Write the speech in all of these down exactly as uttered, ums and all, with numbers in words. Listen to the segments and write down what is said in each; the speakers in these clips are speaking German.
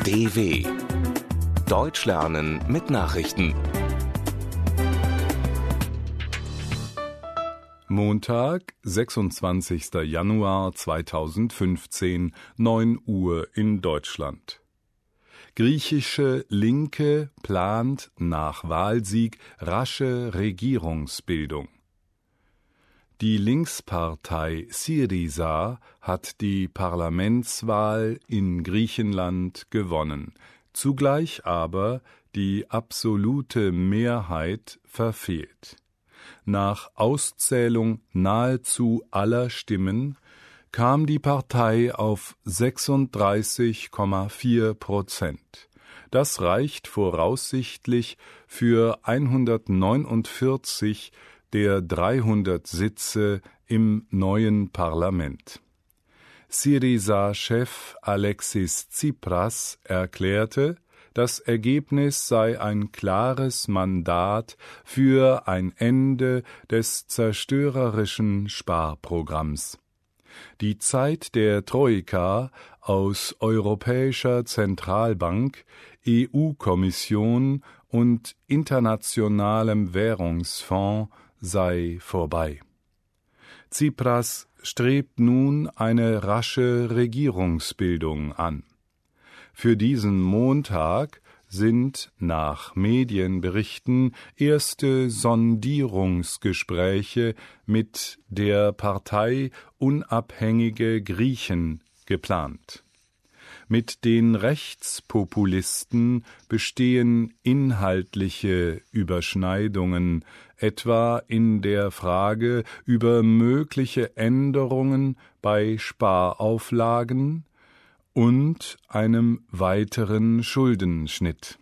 D W Deutsch lernen mit Nachrichten. Montag, sechsundzwanzigster Januar zweitausendfünfzehn, neun Uhr in Deutschland. Griechische Linke plant nach Wahlsieg rasche Regierungsbildung. Die Linkspartei Syriza hat die Parlamentswahl in Griechenland gewonnen, zugleich aber die absolute Mehrheit verfehlt. Nach Auszählung nahezu aller Stimmen kam die Partei auf sechsunddreißig Komma vier Prozent. Das reicht voraussichtlich für hundertneunundvierzig der dreihundert Sitze im neuen Parlament. Syriza-Chef Alexis Tsipras erklärte, das Ergebnis sei ein klares Mandat für ein Ende des zerstörerischen Sparprogramms. Die Zeit der Troika aus Europäischer Zentralbank, E U-Kommission und Internationalem Währungsfonds sei vorbei. Tsipras strebt nun eine rasche Regierungsbildung an. Für diesen Montag sind nach Medienberichten erste Sondierungsgespräche mit der Partei Unabhängige Griechen geplant. Mit den Rechtspopulisten bestehen inhaltliche Überschneidungen, etwa in der Frage über mögliche Änderungen bei Sparauflagen und einem weiteren Schuldenschnitt.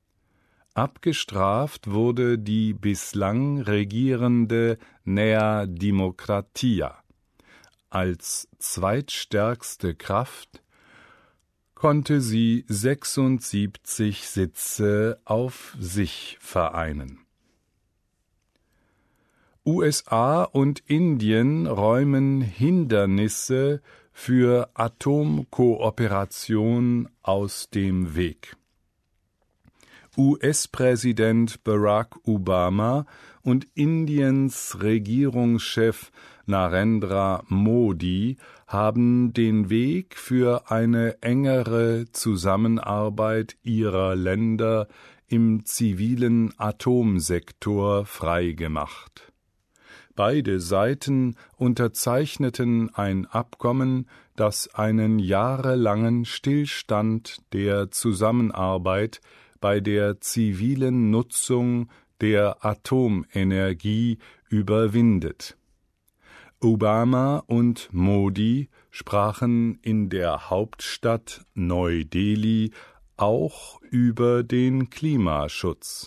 Abgestraft wurde die bislang regierende Nea Dimokratia. Als zweitstärkste Kraft konnte sie sechsundsiebzig Sitze auf sich vereinen. U S A und Indien räumen Hindernisse für Atomkooperation aus dem Weg. U S-Präsident Barack Obama und Indiens Regierungschef Narendra Modi haben den Weg für eine engere Zusammenarbeit ihrer Länder im zivilen Atomsektor freigemacht. Beide Seiten unterzeichneten ein Abkommen, das einen jahrelangen Stillstand der Zusammenarbeit bei der zivilen Nutzung der Atomenergie überwindet. Obama und Modi sprachen in der Hauptstadt Neu-Delhi auch über den Klimaschutz.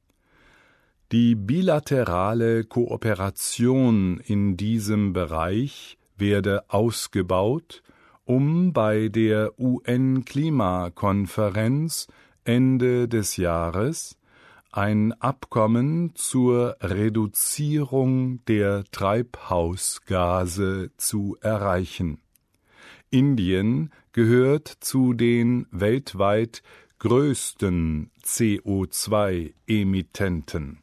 Die bilaterale Kooperation in diesem Bereich werde ausgebaut, um bei der U N-Klimakonferenz Ende des Jahres ein Abkommen zur Reduzierung der Treibhausgase zu erreichen. Indien gehört zu den weltweit größten C O zwei Emittenten.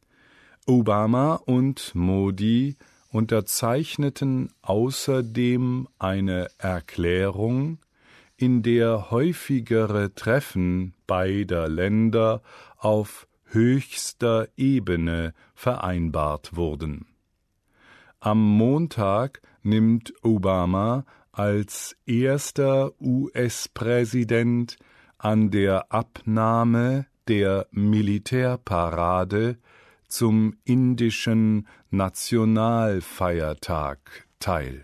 Obama und Modi unterzeichneten außerdem eine Erklärung, in der häufigere Treffen beider Länder auf höchster Ebene vereinbart wurden. Am Montag nimmt Obama als erster U S-Präsident an der Abnahme der Militärparade zum indischen Nationalfeiertag teil.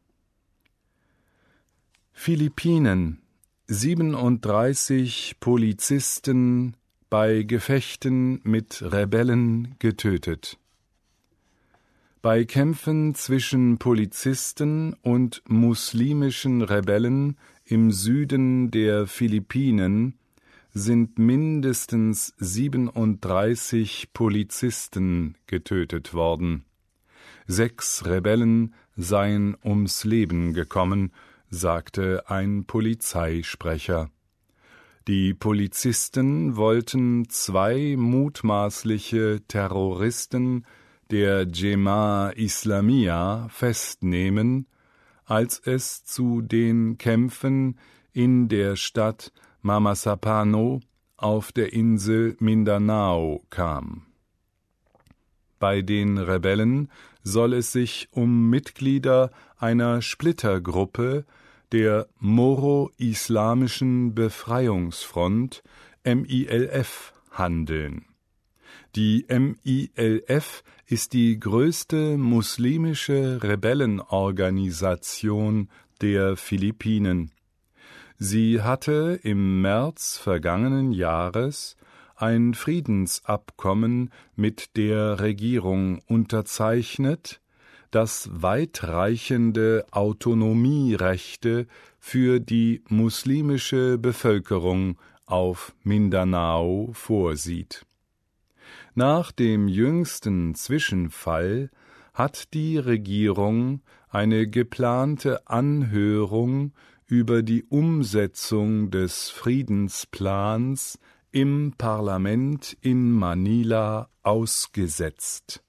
Philippinen: siebenunddreißig Polizisten bei Gefechten mit Rebellen getötet. Bei Kämpfen zwischen Polizisten und muslimischen Rebellen im Süden der Philippinen sind mindestens siebenunddreißig Polizisten getötet worden. Sechs Rebellen seien ums Leben gekommen, sagte ein Polizeisprecher. Die Polizisten wollten zwei mutmaßliche Terroristen der Jemaah Islamiyah festnehmen, als es zu den Kämpfen in der Stadt Mamasapano auf der Insel Mindanao kam. Bei den Rebellen soll es sich um Mitglieder einer Splittergruppe der Moro-Islamischen Befreiungsfront M I L F handeln. Die M I L F ist die größte muslimische Rebellenorganisation der Philippinen. Sie hatte im März vergangenen Jahres ein Friedensabkommen mit der Regierung unterzeichnet, das weitreichende Autonomierechte für die muslimische Bevölkerung auf Mindanao vorsieht. Nach dem jüngsten Zwischenfall hat die Regierung eine geplante Anhörung über die Umsetzung des Friedensplans im Parlament in Manila ausgesetzt.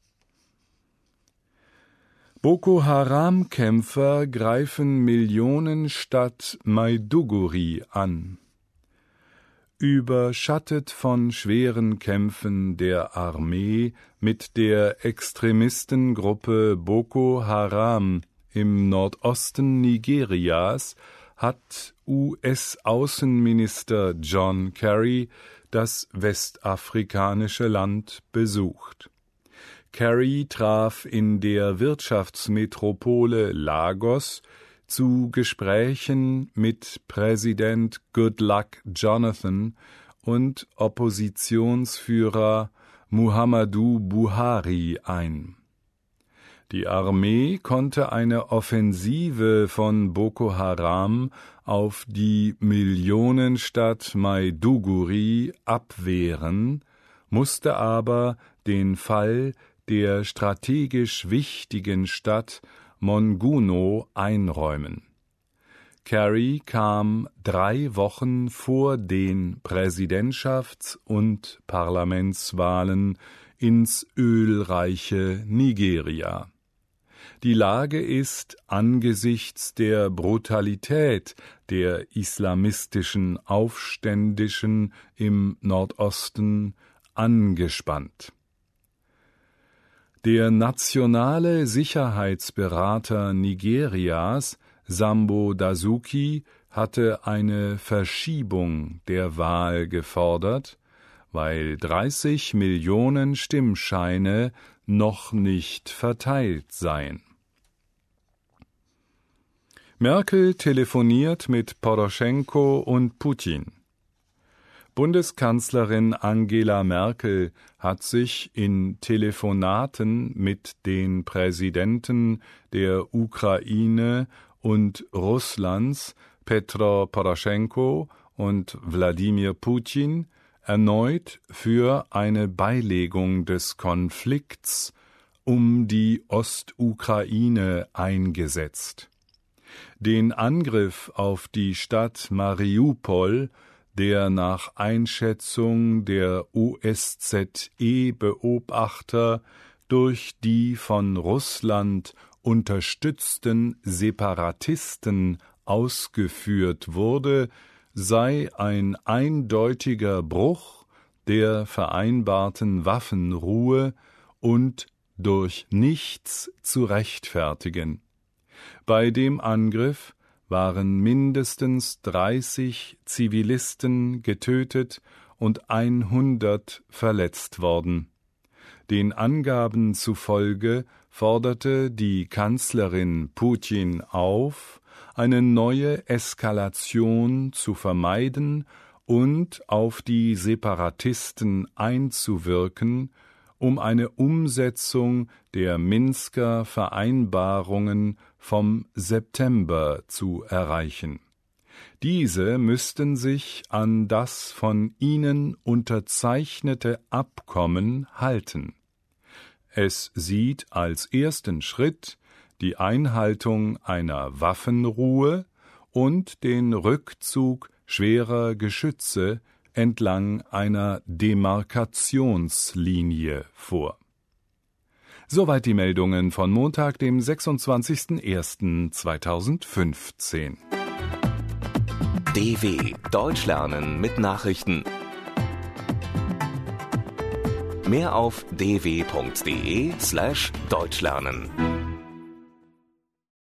Boko-Haram-Kämpfer greifen Millionenstadt Maiduguri an. Überschattet von schweren Kämpfen der Armee mit der Extremistengruppe Boko Haram im Nordosten Nigerias hat U S-Außenminister John Kerry das westafrikanische Land besucht. Kerry traf in der Wirtschaftsmetropole Lagos zu Gesprächen mit Präsident Goodluck Jonathan und Oppositionsführer Muhammadu Buhari ein. Die Armee konnte eine Offensive von Boko Haram auf die Millionenstadt Maiduguri abwehren, musste aber den Fall der strategisch wichtigen Stadt Monguno einräumen. Kerry kam drei Wochen vor den Präsidentschafts- und Parlamentswahlen ins ölreiche Nigeria. Die Lage ist angesichts der Brutalität der islamistischen Aufständischen im Nordosten angespannt. Der nationale Sicherheitsberater Nigerias, Sambo Dasuki, hatte eine Verschiebung der Wahl gefordert, weil dreißig Millionen Stimmscheine noch nicht verteilt seien. Merkel telefoniert mit Poroschenko und Putin. Bundeskanzlerin Angela Merkel hat sich in Telefonaten mit den Präsidenten der Ukraine und Russlands, Petro Poroschenko und Wladimir Putin, erneut für eine Beilegung des Konflikts um die Ostukraine eingesetzt. Den Angriff auf die Stadt Mariupol, der nach Einschätzung der O S Z E-Beobachter durch die von Russland unterstützten Separatisten ausgeführt wurde, sei ein eindeutiger Bruch der vereinbarten Waffenruhe und durch nichts zu rechtfertigen. Bei dem Angriff waren mindestens dreißig Zivilisten getötet und hundert verletzt worden. Den Angaben zufolge forderte die Kanzlerin Putin auf, eine neue Eskalation zu vermeiden und auf die Separatisten einzuwirken, um eine Umsetzung der Minsker Vereinbarungen vom September zu erreichen. Diese müssten sich an das von ihnen unterzeichnete Abkommen halten. Es sieht als ersten Schritt die Einhaltung einer Waffenruhe und den Rückzug schwerer Geschütze entlang einer Demarkationslinie vor. Soweit die Meldungen von Montag, dem sechsundzwanzigsten ersten zweitausendfünfzehn. D W Deutsch lernen mit Nachrichten. Mehr auf d w punkt d e slash deutschlernen.